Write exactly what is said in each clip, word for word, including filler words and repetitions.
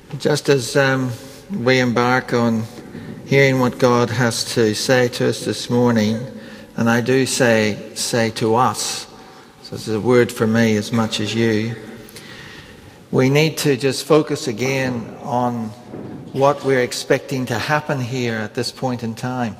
Just as um, we embark on hearing what God has to say to us this morning, and I do say, say to us, so it's a word for me as much as you, we need to just focus again on what we're expecting to happen here at this point in time.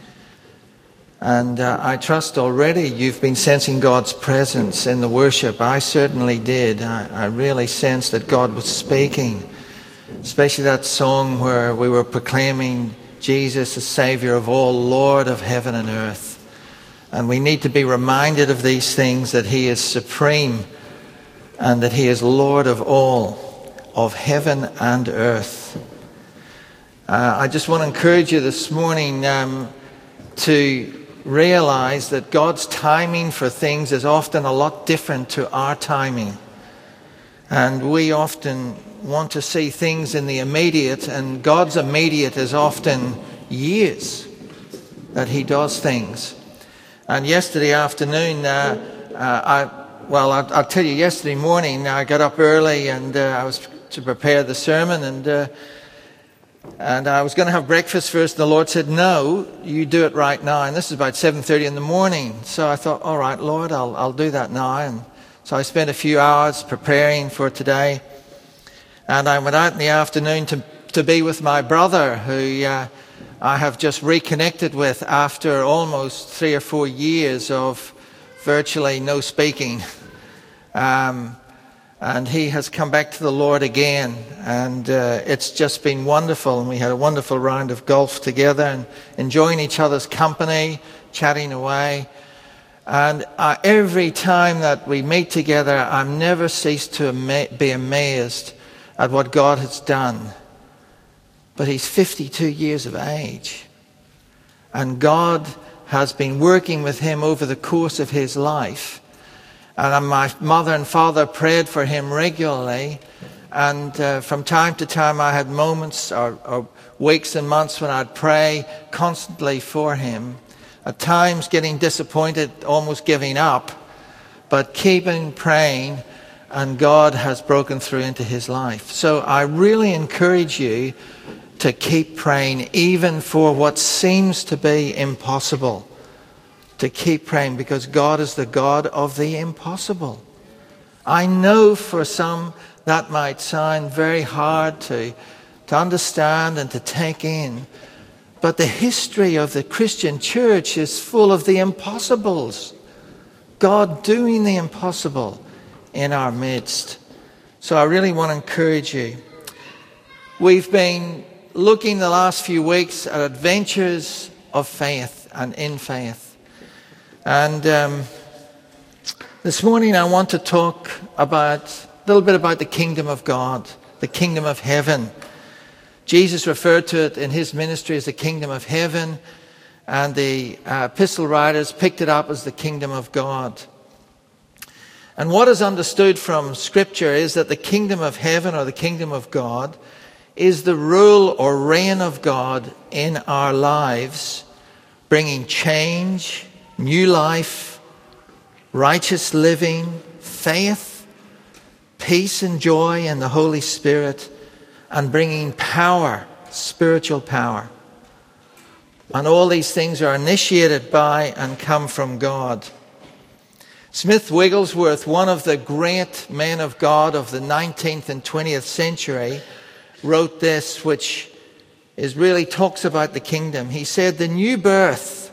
And uh, I trust already you've been sensing God's presence in the worship. I certainly did. I, I really sensed that God was speaking. Especially that song where we were proclaiming Jesus, the Saviour of all, Lord of heaven and earth. And we need to be reminded of these things, that He is supreme and that He is Lord of all, of heaven and earth. Uh, I just want to encourage you this morning um, to realize that God's timing for things is often a lot different to our timing. And we often want to see things in the immediate, and God's immediate is often years that He does things. And yesterday afternoon, uh, uh, I, well, I'll, I'll tell you, yesterday morning I got up early and uh, I was to prepare the sermon, and uh, and I was going to have breakfast first, and the Lord said, no, you do it right now. And this is about seven thirty in the morning. So I thought, all right, Lord, I'll, I'll do that now. And so I spent a few hours preparing for today. And I went out in the afternoon to, to be with my brother, who uh, I have just reconnected with after almost three or four years of virtually no speaking. Um, and he has come back to the Lord again. And uh, it's just been wonderful. And we had a wonderful round of golf together and enjoying each other's company, chatting away. And uh, every time that we meet together, I'm never ceased to ama- be amazed at what God has done. But he's fifty-two years of age. And God has been working with him over the course of his life. And my mother and father prayed for him regularly. And uh, from time to time I had moments or, or weeks and months when I'd pray constantly for him. At times getting disappointed, almost giving up. But keeping praying. And God has broken through into his life. So I really encourage you to keep praying, even for what seems to be impossible. To keep praying, because God is the God of the impossible. I know for some that might sound very hard to, to understand and to take in. But the history of the Christian church is full of the impossibles. God doing the impossible in our midst. So I really want to encourage you. We've been looking the last few weeks at adventures of faith and in faith. And um, this morning I want to talk about a little bit about the kingdom of God, the kingdom of heaven. Jesus referred to it in his ministry as the kingdom of heaven, and the uh, epistle writers picked it up as the kingdom of God. And what is understood from Scripture is that the kingdom of heaven, or the kingdom of God, is the rule or reign of God in our lives, bringing change, new life, righteous living, faith, peace and joy in the Holy Spirit, and bringing power, spiritual power. And all these things are initiated by and come from God. Smith Wigglesworth, one of the great men of God of the nineteenth and twentieth century, wrote this, which is really talks about the kingdom. He said, the new birth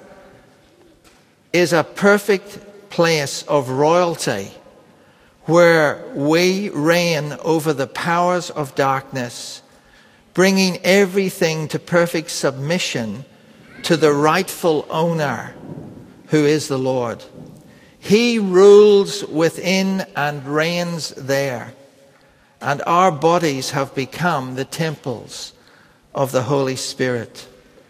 is a perfect place of royalty where we reign over the powers of darkness, bringing everything to perfect submission to the rightful owner, who is the Lord. He rules within and reigns there. And our bodies have become the temples of the Holy Spirit.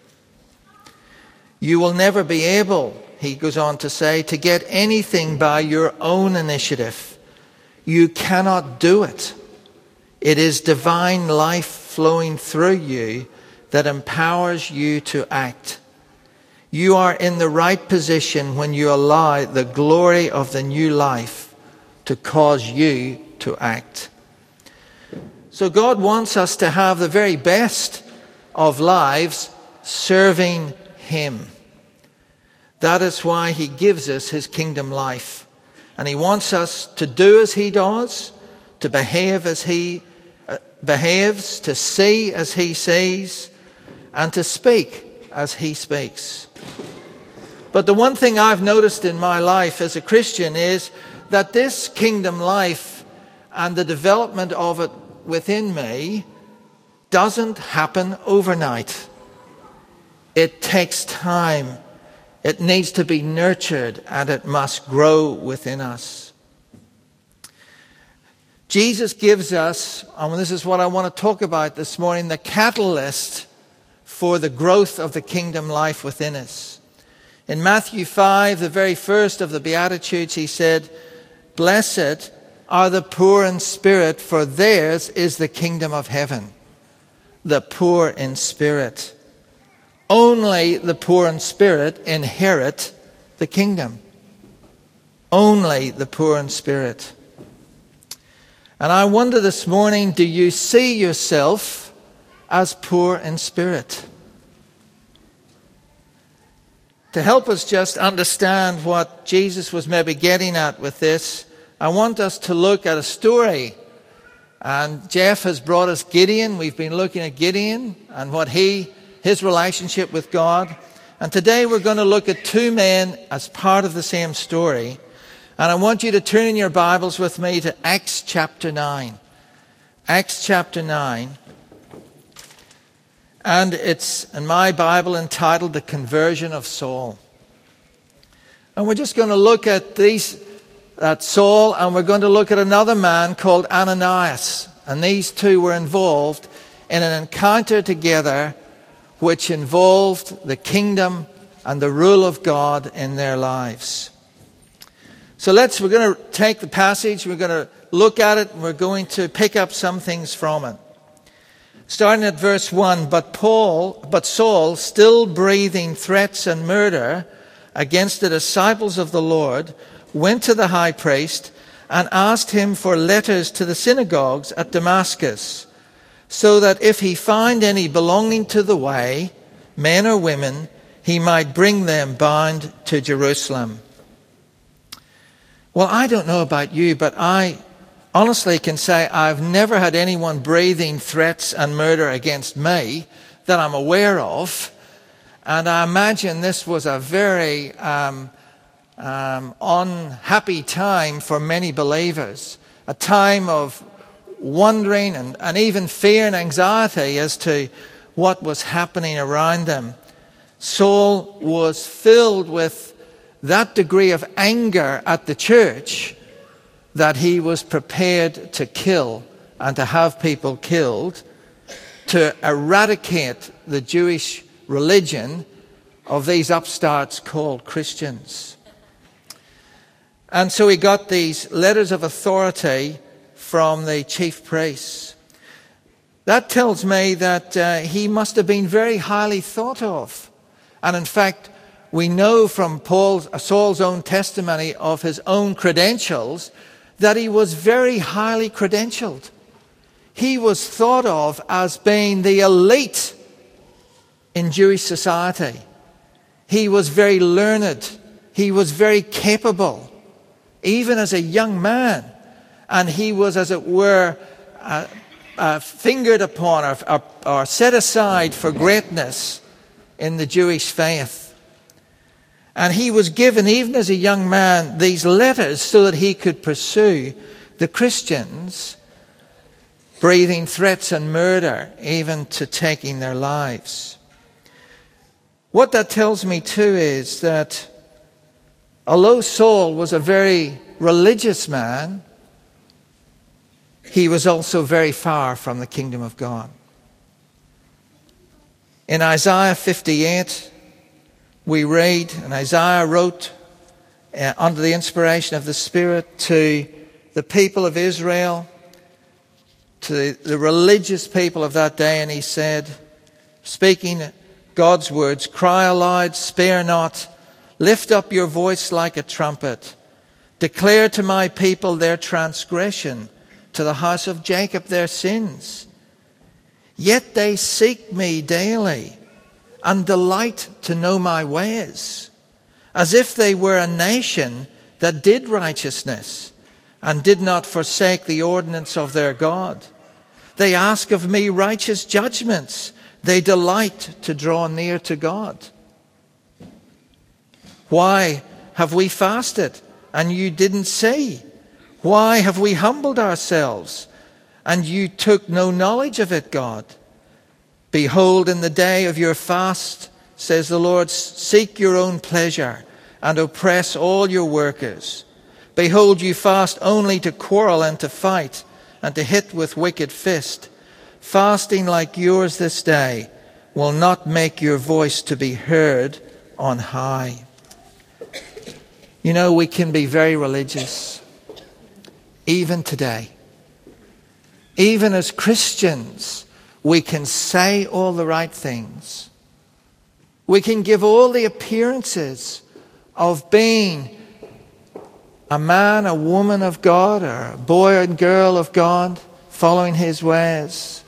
You will never be able, he goes on to say, to get anything by your own initiative. You cannot do it. It is divine life flowing through you that empowers you to act. You are in the right position when you allow the glory of the new life to cause you to act. So God wants us to have the very best of lives serving him. That is why he gives us his kingdom life. And he wants us to do as he does, to behave as he uh, behaves, to see as he sees, and to speak as he speaks. But the one thing I've noticed in my life as a Christian is that this kingdom life and the development of it within me doesn't happen overnight. It takes time. It needs to be nurtured, and it must grow within us. Jesus gives us, and this is what I want to talk about this morning, the catalyst for the growth of the kingdom life within us. In Matthew five, the very first of the Beatitudes, he said, "Blessed are the poor in spirit, for theirs is the kingdom of heaven." The poor in spirit. Only the poor in spirit inherit the kingdom. Only the poor in spirit. And I wonder this morning, do you see yourself as poor in spirit? To help us just understand what Jesus was maybe getting at with this, I want us to look at a story. And Jeff has brought us Gideon. We've been looking at Gideon and what he, his relationship with God. And today we're going to look at two men as part of the same story. And I want you to turn in your Bibles with me to Acts chapter nine. Acts chapter nine. And it's in my Bible entitled The Conversion of Saul. And we're just going to look at these, at Saul, and we're going to look at another man called Ananias. And these two were involved in an encounter together which involved the kingdom and the rule of God in their lives. So let's, we're going to take the passage, we're going to look at it, and we're going to pick up some things from it. Starting at verse one, but Paul, but Saul, still breathing threats and murder against the disciples of the Lord, went to the high priest and asked him for letters to the synagogues at Damascus, so that if he find any belonging to the way, men or women, he might bring them bound to Jerusalem. Well, I don't know about you, but I honestly can say I've never had anyone breathing threats and murder against me that I'm aware of. And I imagine this was a very um, um, unhappy time for many believers. A time of wondering and, and even fear and anxiety as to what was happening around them. Saul was filled with that degree of anger at the church that he was prepared to kill and to have people killed, to eradicate the Jewish religion of these upstarts called Christians. And so he got these letters of authority from the chief priests. That tells me that uh, he must have been very highly thought of. And in fact, we know from Paul's, Saul's own testimony of his own credentials that he was very highly credentialed. He was thought of as being the elite in Jewish society. He was very learned. He was very capable, even as a young man. And he was, as it were, uh, uh, fingered upon or, or, or set aside for greatness in the Jewish faith. And he was given, even as a young man, these letters so that he could pursue the Christians, breathing threats and murder, even to taking their lives. What that tells me too is that although Saul was a very religious man, he was also very far from the kingdom of God. In Isaiah fifty-eight, we read, and Isaiah wrote uh, under the inspiration of the Spirit to the people of Israel, to the, the religious people of that day, and he said, speaking God's words, "Cry aloud, spare not, lift up your voice like a trumpet, declare to my people their transgression, to the house of Jacob their sins. Yet they seek me daily, and delight to know my ways, as if they were a nation that did righteousness, and did not forsake the ordinance of their God. They ask of me righteous judgments. They delight to draw near to God. Why have we fasted, and you didn't see? Why have we humbled ourselves, and you took no knowledge of it, God? Behold, in the day of your fast, says the Lord, seek your own pleasure, and oppress all your workers. Behold, you fast only to quarrel and to fight, and to hit with wicked fist. Fasting like yours this day will not make your voice to be heard on high. You know, we can be very religious, even today. Even as Christians, we can say all the right things. We can give all the appearances of being a man, a woman of God, or a boy and girl of God, following his ways.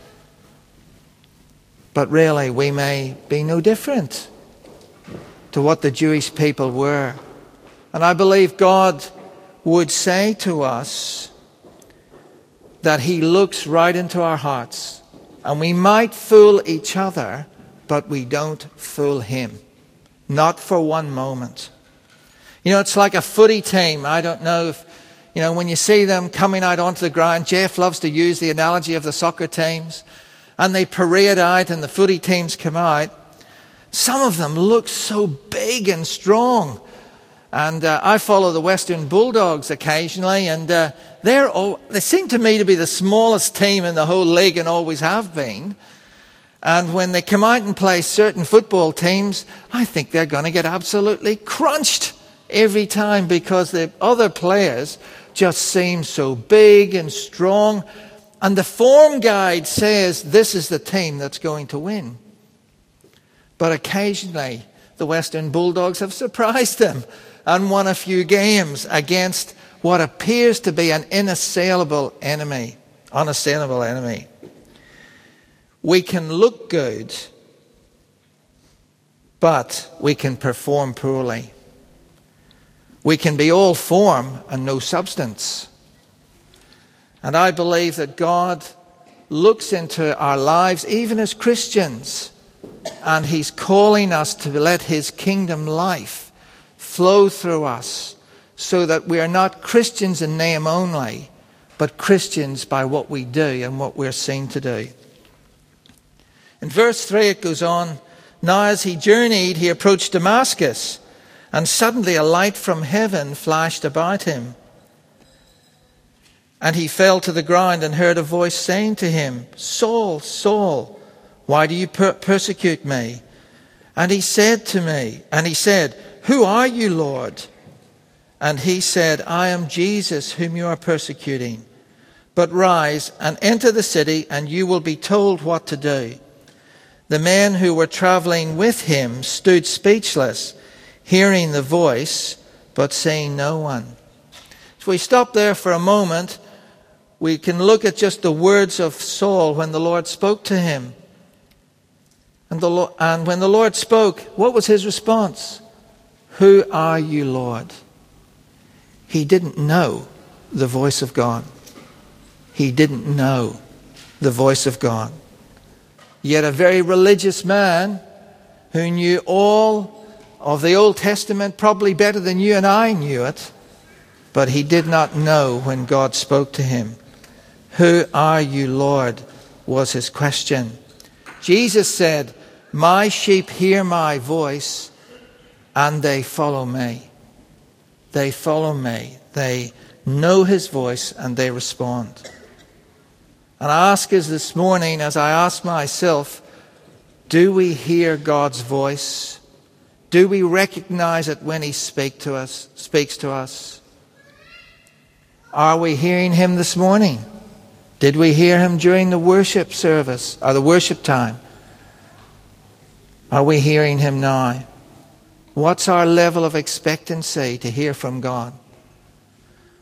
But really, we may be no different to what the Jewish people were. And I believe God would say to us that he looks right into our hearts. And we might fool each other, but we don't fool him. Not for one moment. You know, it's like a footy team. I don't know if, you know, when you see them coming out onto the ground, Jeff loves to use the analogy of the soccer teams, and they parade out and the footy teams come out. Some of them look so big and strong. And uh, I follow the Western Bulldogs occasionally, and uh, they're all, they seem to me to be the smallest team in the whole league and always have been. And when they come out and play certain football teams, I think they're going to get absolutely crunched every time, because the other players just seem so big and strong. And the form guide says this is the team that's going to win. But occasionally, the Western Bulldogs have surprised them and won a few games against what appears to be an inassailable enemy, unassailable enemy. We can look good, but we can perform poorly. We can be all form and no substance. And I believe that God looks into our lives, even as Christians, and he's calling us to let his kingdom life flow through us, so that we are not Christians in name only, but Christians by what we do and what we're seen to do. In verse three it goes on, now as he journeyed, he approached Damascus, and suddenly a light from heaven flashed about him. And he fell to the ground and heard a voice saying to him, Saul, Saul, why do you per- persecute me? And he said to me, and he said, who are you, Lord? And he said, I am Jesus whom you are persecuting. But rise and enter the city, and you will be told what to do. The men who were traveling with him stood speechless, hearing the voice, but seeing no one. If we stop there for a moment, we can look at just the words of Saul when the Lord spoke to him. And, the, and when the Lord spoke, what was his response? Who are you, Lord? He didn't know the voice of God. He didn't know the voice of God. Yet a very religious man who knew all of the Old Testament probably better than you and I knew it, but he did not know when God spoke to him. Who are you, Lord? Was his question. Jesus said, my sheep hear my voice and they follow me. They follow me. They know his voice and they respond. And I ask us this morning, as I ask myself, do we hear God's voice? Do we recognize it when he speak to us, speaks to us? Are we hearing him this morning? Did we hear him during the worship service or the worship time? Are we hearing him now? What's our level of expectancy to hear from God?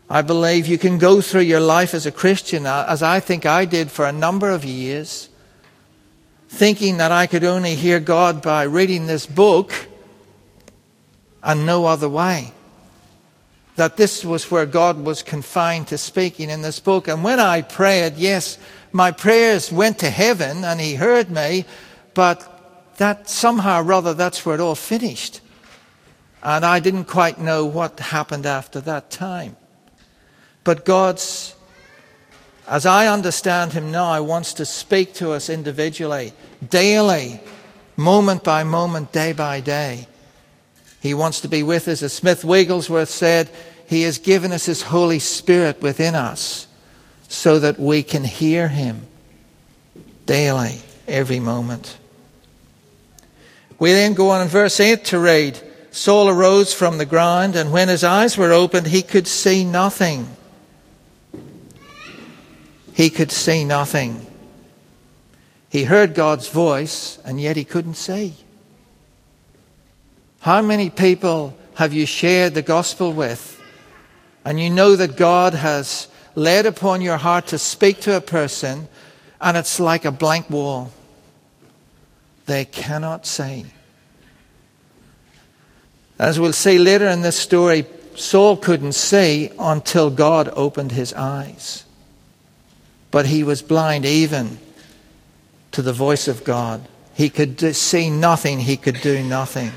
I believe you can go through your life as a Christian, as I think I did for a number of years, thinking that I could only hear God by reading this book and no other way. That this was where God was confined to speaking in this book. And when I prayed, yes, my prayers went to heaven and he heard me, but that somehow or other, that's where it all finished. And I didn't quite know what happened after that time. But God's, as I understand him now, wants to speak to us individually, daily, moment by moment, day by day. He wants to be with us. As Smith Wigglesworth said, he has given us his Holy Spirit within us so that we can hear him daily, every moment. We then go on in verse eight to read, Saul arose from the ground, and when his eyes were opened, he could see nothing. He could see nothing. He heard God's voice, and yet he couldn't see. How many people have you shared the gospel with, and you know that God has laid upon your heart to speak to a person, and it's like a blank wall? They cannot see. As we'll see later in this story, Saul couldn't see until God opened his eyes. But he was blind even to the voice of God. He could see nothing. He could do nothing.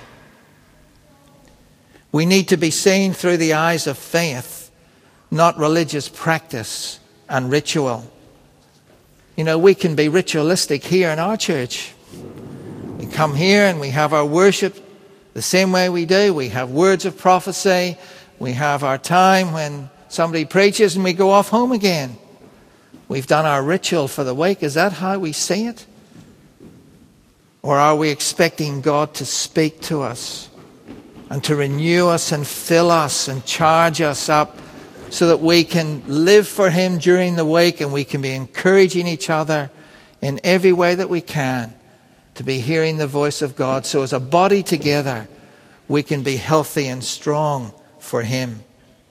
We need to be seen through the eyes of faith, not religious practice and ritual. You know, we can be ritualistic here in our church. We come here and we have our worship the same way we do. We have words of prophecy. We have our time when somebody preaches and we go off home again. We've done our ritual for the week. Is that how we see it? Or are we expecting God to speak to us and to renew us and fill us and charge us up so that we can live for him during the week and we can be encouraging each other in every way that we can to be hearing the voice of God, so as a body together we can be healthy and strong for him.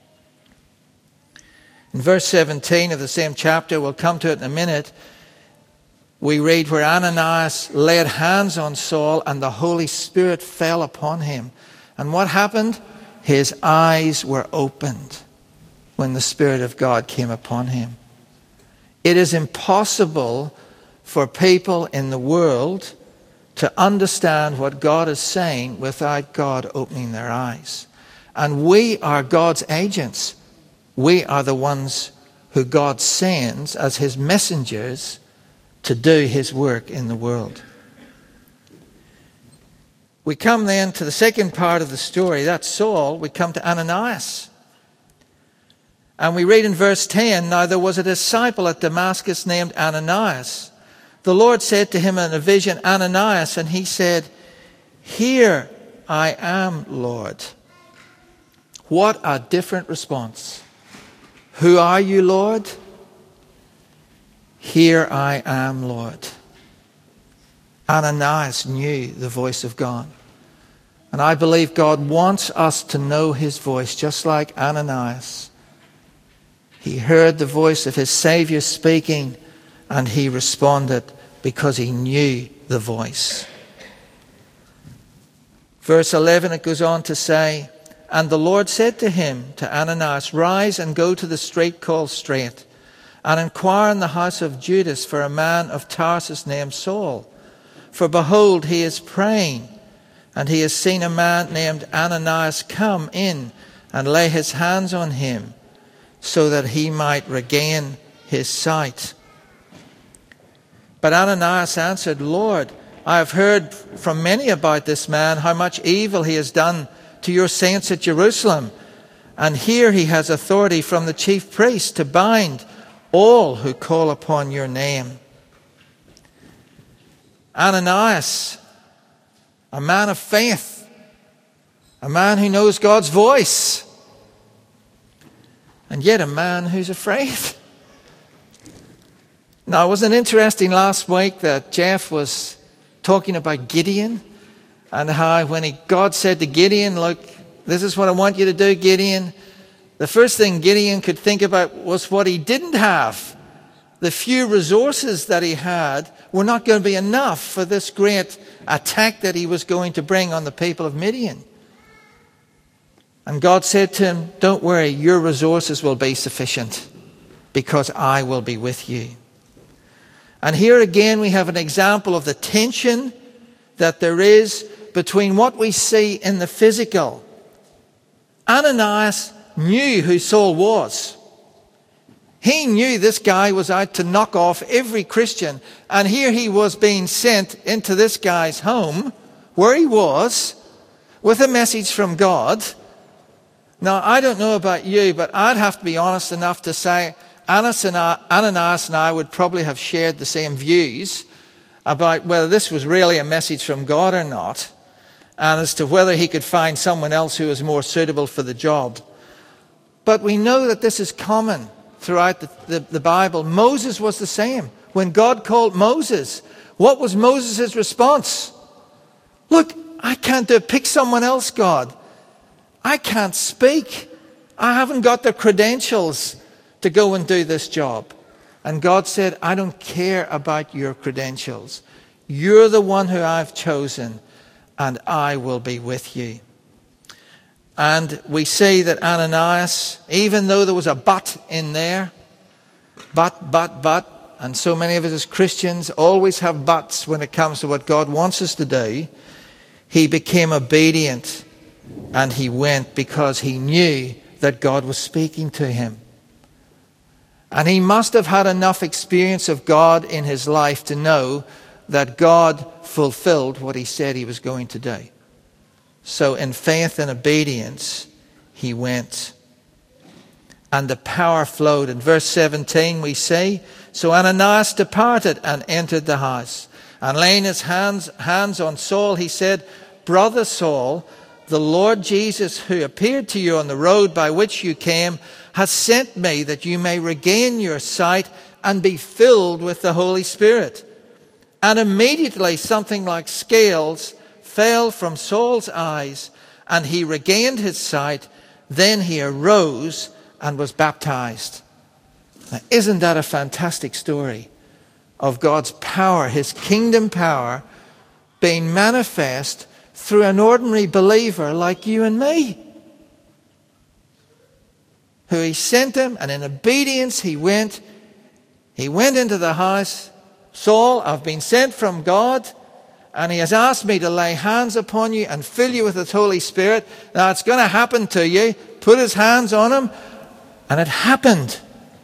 In verse seventeen of the same chapter, we'll come to it in a minute, we read where Ananias laid hands on Saul and the Holy Spirit fell upon him. And what happened? His eyes were opened when the Spirit of God came upon him. It is impossible for people in the world to understand what God is saying without God opening their eyes. And we are God's agents. We are the ones who God sends as his messengers to do his work in the world. We come then to the second part of the story. That's Saul. We come to Ananias. And we read in verse ten, Now there was a disciple at Damascus named Ananias. The Lord said to him in a vision, Ananias, and he said, Here I am, Lord. What a different response. Who are you, Lord? Here I am, Lord. Ananias knew the voice of God. And I believe God wants us to know his voice, just like Ananias. He heard the voice of his Savior speaking, and he responded because he knew the voice. Verse eleven, it goes on to say, And the Lord said to him, to Ananias, Rise and go to the street called Straight, and inquire in the house of Judas for a man of Tarsus named Saul. For behold, he is praying, and he has seen a man named Ananias come in and lay his hands on him, so that he might regain his sight. But Ananias answered, Lord, I have heard from many about this man, how much evil he has done to your saints at Jerusalem. And here he has authority from the chief priest to bind all who call upon your name. Ananias, a man of faith, a man who knows God's voice, and yet a man who's afraid. Now, wasn't it interesting last week that Jeff was talking about Gideon, and how when he, God said to Gideon, look, this is what I want you to do, Gideon. The first thing Gideon could think about was what he didn't have. The few resources that he had were not going to be enough for this great attack that he was going to bring on the people of Midian. And God said to him, don't worry, your resources will be sufficient because I will be with you. And here again we have an example of the tension that there is between what we see in the physical. Ananias knew who Saul was. He knew this guy was out to knock off every Christian. And here he was being sent into this guy's home, where he was, with a message from God. Now, I don't know about you, but I'd have to be honest enough to say Ananias and I, Ananias and I would probably have shared the same views about whether this was really a message from God or not, and as to whether he could find someone else who was more suitable for the job. But we know that this is common throughout the, the, the Bible. Moses was the same. When God called Moses, what was Moses' response? Look, I can't do it. Pick someone else, God. I can't speak. I haven't got the credentials to go and do this job. And God said, I don't care about your credentials. You're the one who I've chosen, and I will be with you. And we see that Ananias, even though there was a but in there, but, but, but, and so many of us as Christians always have buts when it comes to what God wants us to do, he became obedient and he went because he knew that God was speaking to him. And he must have had enough experience of God in his life to know that God fulfilled what he said he was going to do. So in faith and obedience, he went. And the power flowed. In verse seventeen we see, so Ananias departed and entered the house. And laying his hands, hands on Saul, he said, Brother Saul, the Lord Jesus, who appeared to you on the road by which you came, has sent me that you may regain your sight and be filled with the Holy Spirit. And immediately something like scales fell from Saul's eyes, and he regained his sight. Then he arose and was baptized. Now, isn't that a fantastic story of God's power, his kingdom power, being manifest through an ordinary believer like you and me, who he sent him, and in obedience he went. He went into the house. Saul, I've been sent from God, and he has asked me to lay hands upon you and fill you with the Holy Spirit. Now it's going to happen to you. Put his hands on him. And it happened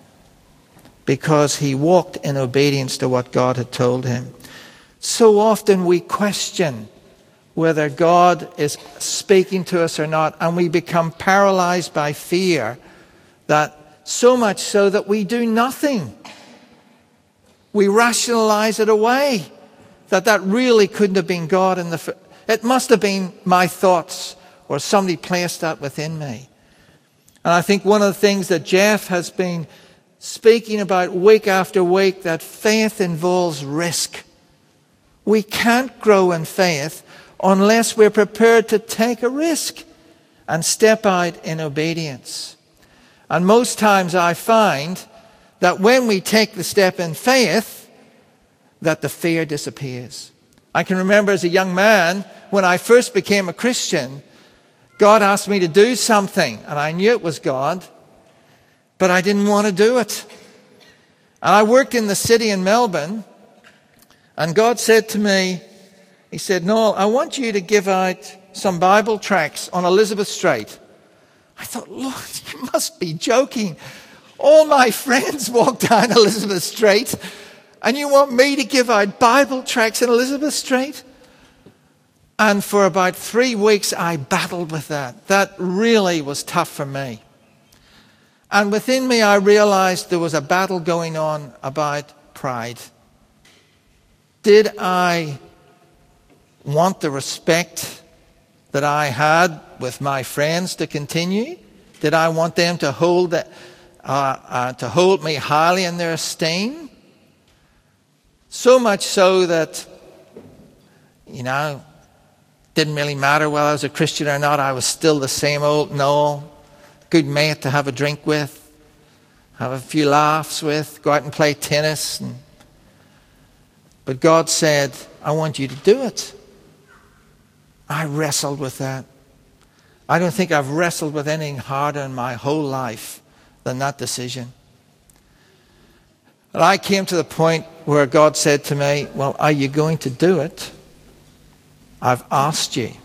because he walked in obedience to what God had told him. So often we question whether God is speaking to us or not, and we become paralyzed by fear, that so much so that we do nothing. We rationalize it away, that that really couldn't have been God in the... It must have been my thoughts, or somebody placed that within me. And I think one of the things that Jeff has been speaking about week after week, that faith involves risk. We can't grow in faith unless we're prepared to take a risk and step out in obedience. And most times I find that when we take the step in faith, that the fear disappears. I can remember as a young man, when I first became a Christian, God asked me to do something, and I knew it was God, but I didn't want to do it. And I worked in the city in Melbourne, and God said to me, he said, Noel, I want you to give out some Bible tracts on Elizabeth Street. I thought, Lord, you must be joking. All my friends walk down Elizabeth Street, and you want me to give out Bible tracts in Elizabeth Street? And for about three weeks, I battled with that. That really was tough for me. And within me, I realized there was a battle going on about pride. Did I want the respect that I had with my friends to continue? Did I want them to hold that, uh, uh, to hold me highly in their esteem? So much so that, you know, didn't really matter whether I was a Christian or not. I was still the same old Noel, good mate to have a drink with, have a few laughs with, go out and play tennis. And, but God said, I want you to do it. I wrestled with that. I don't think I've wrestled with anything harder in my whole life than that decision. And I came to the point where God said to me, well, are you going to do it? I've asked you.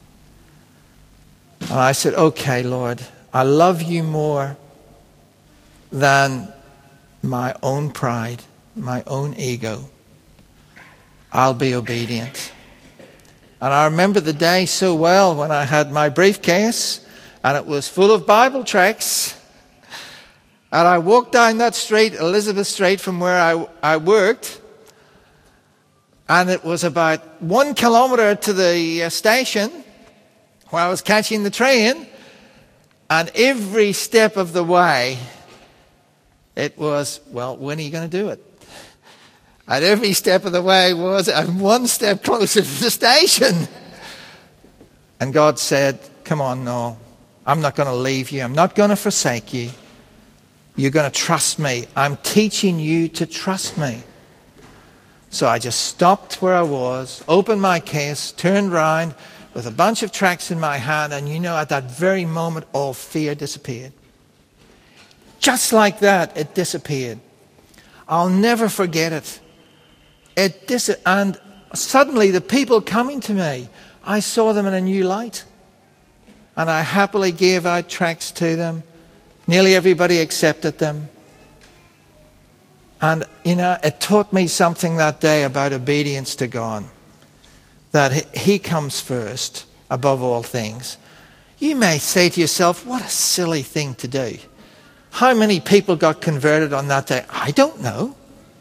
And I said, okay, Lord, I love you more than my own pride, my own ego. I'll be obedient. And I remember the day so well when I had my briefcase and it was full of Bible tracts. And I walked down that street, Elizabeth Street, from where I, I worked. And it was about one kilometre to the uh, station where I was catching the train. And every step of the way, it was, well, when are you going to do it? And every step of the way was, I'm one step closer to the station. And God said, come on, no, I'm not going to leave you. I'm not going to forsake you. You're going to trust me. I'm teaching you to trust me. So I just stopped where I was, opened my case, turned round with a bunch of tracts in my hand, and you know, at that very moment, all fear disappeared. Just like that, it disappeared. I'll never forget it. It dis- and suddenly the people coming to me, I saw them in a new light. And I happily gave out tracts to them. Nearly everybody accepted them. And, you know, it taught me something that day about obedience to God. That He comes first above all things. You may say to yourself, what a silly thing to do. How many people got converted on that day? I don't know.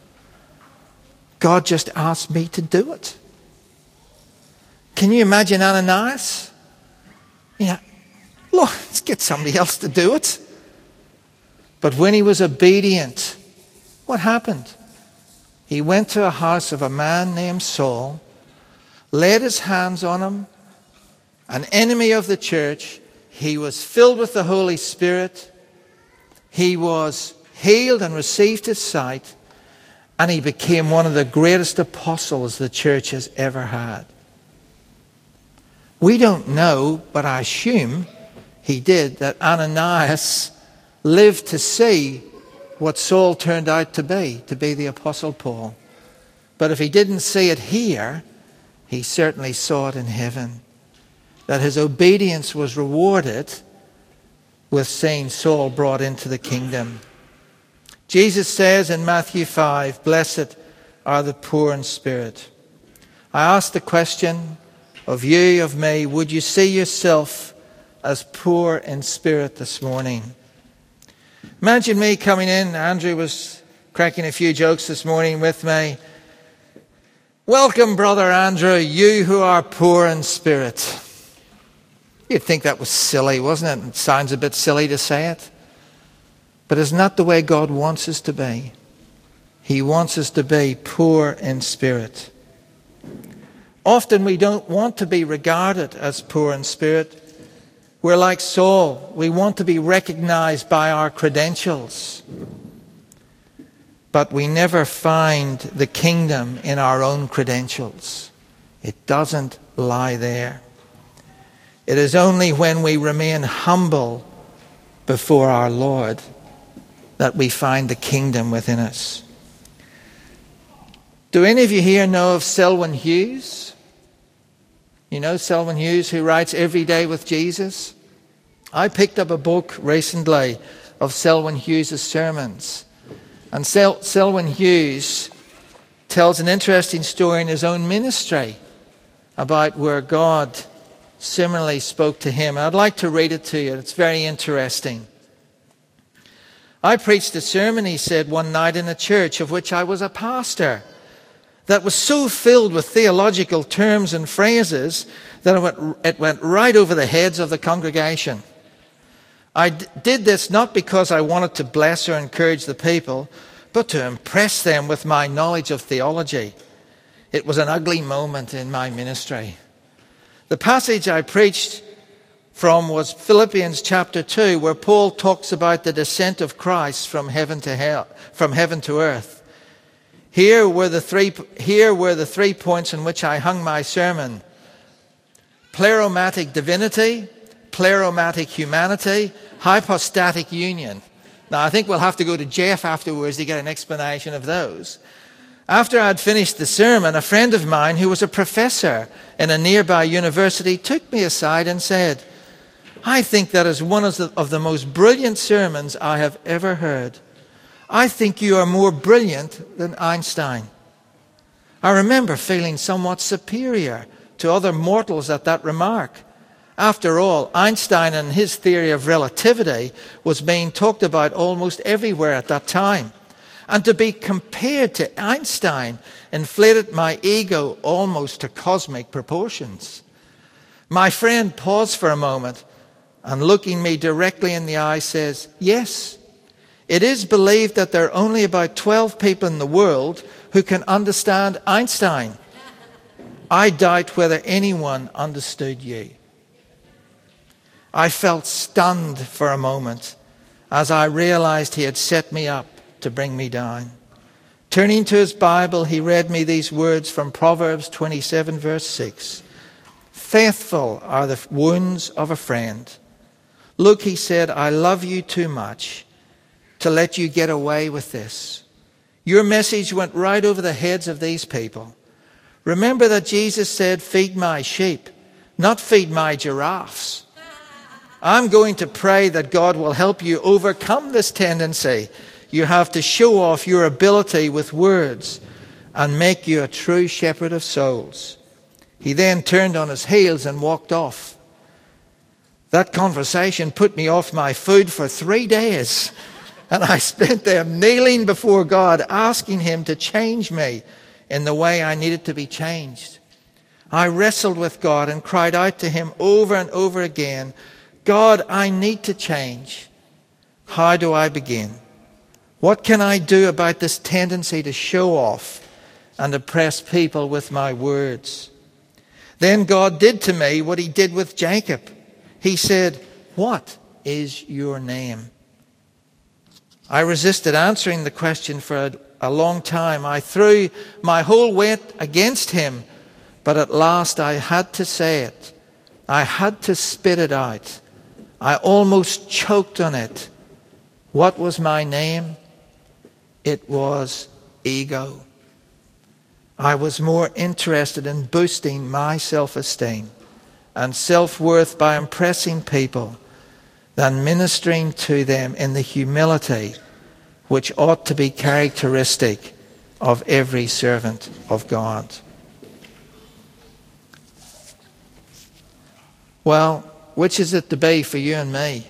God just asked me to do it. Can you imagine Ananias? Yeah, Lord, let's get somebody else to do it. But when he was obedient, what happened? He went to a house of a man named Saul, laid his hands on him, an enemy of the church. He was filled with the Holy Spirit. He was healed and received his sight. And he became one of the greatest apostles the church has ever had. We don't know, but I assume he did, that Ananias lived to see what Saul turned out to be, to be the Apostle Paul. But if he didn't see it here, he certainly saw it in heaven. That his obedience was rewarded with seeing Saul brought into the kingdom. Jesus says in Matthew five, blessed are the poor in spirit. I ask the question of you, of me, would you see yourself as poor in spirit this morning? Imagine me coming in. Andrew was cracking a few jokes this morning with me. Welcome, Brother Andrew, you who are poor in spirit. You'd think that was silly, wasn't it? It sounds a bit silly to say it. But isn't that the way God wants us to be? He wants us to be poor in spirit. Often we don't want to be regarded as poor in spirit. We're like Saul. We want to be recognized by our credentials. But we never find the kingdom in our own credentials. It doesn't lie there. It is only when we remain humble before our Lord that we find the kingdom within us. Do any of you here know of Selwyn Hughes? You know Selwyn Hughes, who writes Every Day with Jesus? I picked up a book recently of Selwyn Hughes' sermons. And Sel- Selwyn Hughes tells an interesting story in his own ministry about where God similarly spoke to him. I'd like to read it to you. It's very interesting. I preached a sermon, he said, one night in a church of which I was a pastor, that was so filled with theological terms and phrases that it went, it went right over the heads of the congregation. I d- did this not because I wanted to bless or encourage the people, but to impress them with my knowledge of theology. It was an ugly moment in my ministry. The passage I preached from was Philippians chapter two, where Paul talks about the descent of Christ from heaven to hell, from heaven to earth. Here were the three, here were the three points in which I hung my sermon. Pleromatic divinity, pleromatic humanity, hypostatic union. Now, I think we'll have to go to Jeff afterwards to get an explanation of those. After I'd finished the sermon, a friend of mine who was a professor in a nearby university took me aside and said, I think that is one of the, of the most brilliant sermons I have ever heard. I think you are more brilliant than Einstein. I remember feeling somewhat superior to other mortals at that remark. After all, Einstein and his theory of relativity was being talked about almost everywhere at that time. And to be compared to Einstein inflated my ego almost to cosmic proportions. My friend paused for a moment and looking me directly in the eye says, yes, it is believed that there are only about twelve people in the world who can understand Einstein. I doubt whether anyone understood you. I felt stunned for a moment as I realized he had set me up to bring me down. Turning to his Bible, he read me these words from Proverbs twenty-seven, verse six. Faithful are the wounds of a friend. Look, he said, I love you too much to let you get away with this. Your message went right over the heads of these people. Remember that Jesus said, feed my sheep, not feed my giraffes. I'm going to pray that God will help you overcome this tendency you have to show off your ability with words and make you a true shepherd of souls. He then turned on his heels and walked off. That conversation put me off my food for three days. And I spent them kneeling before God, asking him to change me in the way I needed to be changed. I wrestled with God and cried out to him over and over again, God, I need to change. How do I begin? What can I do about this tendency to show off and impress people with my words? Then God did to me what he did with Jacob. He said, what is your name? I resisted answering the question for a, a long time. I threw my whole weight against him, but at last I had to say it. I had to spit it out. I almost choked on it. What was my name? It was ego. I was more interested in boosting my self-esteem and self-worth by impressing people than ministering to them in the humility which ought to be characteristic of every servant of God. Well, which is it to be for you and me?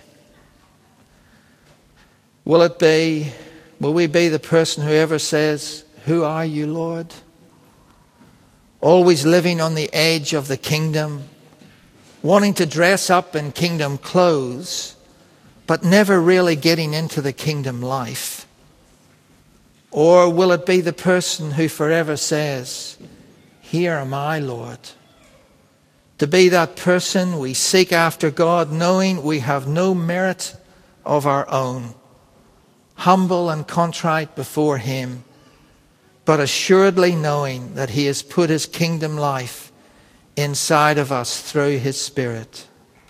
Will it be, will we be the person who ever says, who are you, Lord? Always living on the edge of the kingdom, wanting to dress up in kingdom clothes, but never really getting into the kingdom life? Or will it be the person who forever says, here am I, Lord? To be that person, we seek after God, knowing we have no merit of our own, humble and contrite before him, but assuredly knowing that he has put his kingdom life inside of us through his Spirit.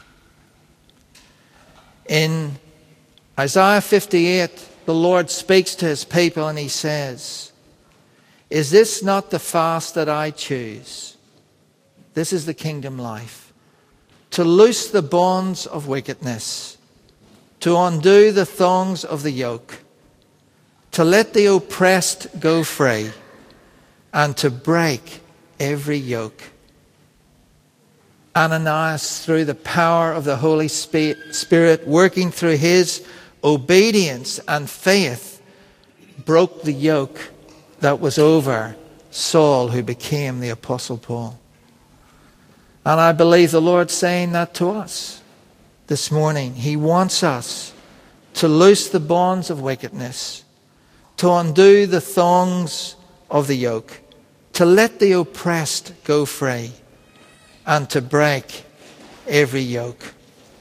In Isaiah fifty-eight, the Lord speaks to his people and he says, is this not the fast that I choose? This is the kingdom life. To loose the bonds of wickedness, to undo the thongs of the yoke, to let the oppressed go free, and to break every yoke. Ananias, through the power of the Holy Spirit, working through his obedience and faith, broke the yoke that was over Saul, who became the Apostle Paul. And I believe the Lord's saying that to us this morning. He wants us to loose the bonds of wickedness, to undo the thongs of the yoke, to let the oppressed go free, and to break every yoke.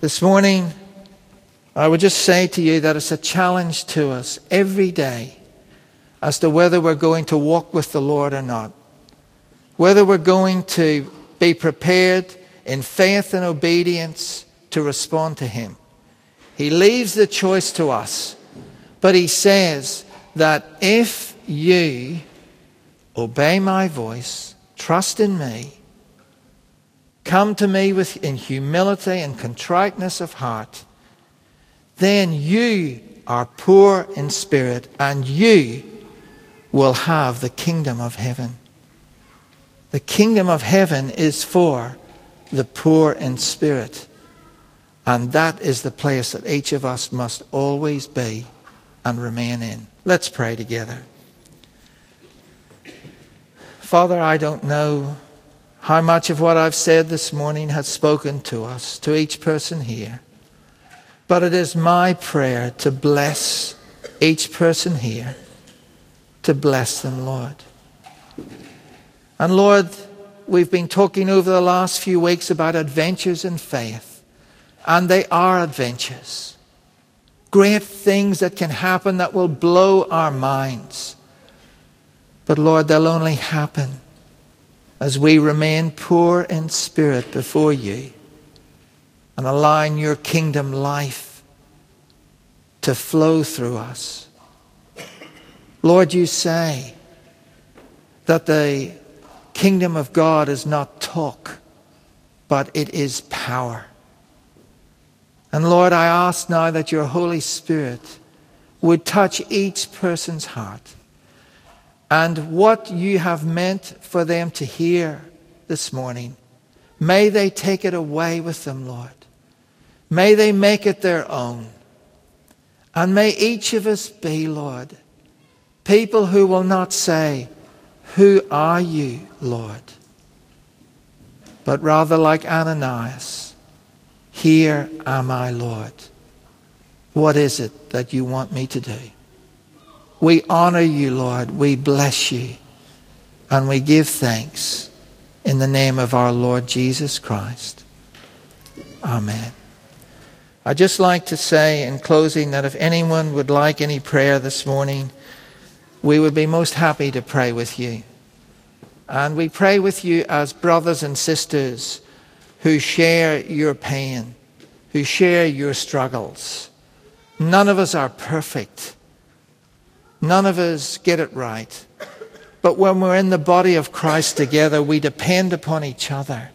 This morning, I would just say to you that it's a challenge to us every day as to whether we're going to walk with the Lord or not. Whether we're going to be prepared in faith and obedience to respond to Him. He leaves the choice to us. But He says that if you obey my voice, trust in me, come to me with in humility and contriteness of heart, then you are poor in spirit and you will have the kingdom of heaven. The kingdom of heaven is for the poor in spirit. And that is the place that each of us must always be and remain in. Let's pray together. Father, I don't know how much of what I've said this morning has spoken to us, to each person here. But it is my prayer to bless each person here, to bless them, Lord. And Lord, we've been talking over the last few weeks about adventures in faith. And they are adventures. Great things that can happen that will blow our minds. But Lord, they'll only happen as we remain poor in spirit before you and allowing your kingdom life to flow through us. Lord, you say that the kingdom of God is not talk, but it is power. And Lord, I ask now that your Holy Spirit would touch each person's heart. And what you have meant for them to hear this morning, may they take it away with them, Lord. May they make it their own. And may each of us be, Lord, people who will not say, "Who are you, Lord?" But rather like Ananias, "Here am I, Lord. What is it that you want me to do?" We honor you, Lord. We bless you. And we give thanks in the name of our Lord Jesus Christ. Amen. I'd just like to say in closing that if anyone would like any prayer this morning, we would be most happy to pray with you. And we pray with you as brothers and sisters who share your pain, who share your struggles. None of us are perfect. None of us get it right. But when we're in the body of Christ together, we depend upon each other.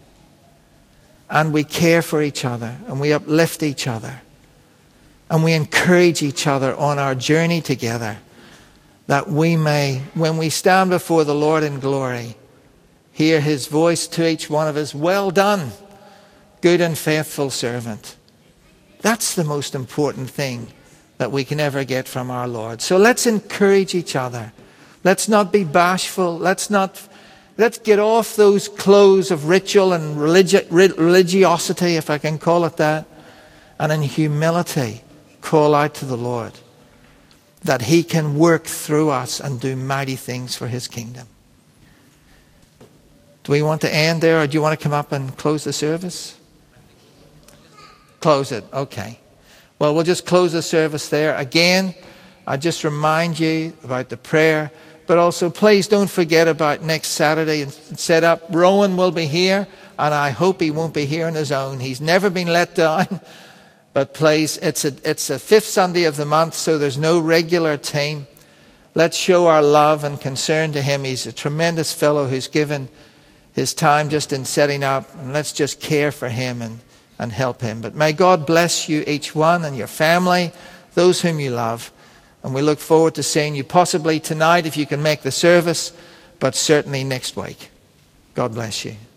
And we care for each other. And we uplift each other. And we encourage each other on our journey together. That we may, when we stand before the Lord in glory, hear his voice to each one of us, "Well done, good and faithful servant." That's the most important thing that we can ever get from our Lord. So let's encourage each other. Let's not be bashful. Let's not, let's get off those clothes of ritual and religi- religiosity, if I can call it that, and in humility call out to the Lord that he can work through us and do mighty things for his kingdom. Do we want to end there, or do you want to come up and close the service? Close it. Okay. Well, we'll just close the service there. Again, I just remind you about the prayer, but also please don't forget about next Saturday and set up. Rowan will be here, and I hope he won't be here on his own. He's never been let down. But please, it's a, it's a fifth Sunday of the month, so there's no regular team. Let's show our love and concern to him. He's a tremendous fellow who's given his time just in setting up, and let's just care for him and, and help him. But may God bless you, each one, and your family, those whom you love. And we look forward to seeing you possibly tonight if you can make the service, but certainly next week. God bless you.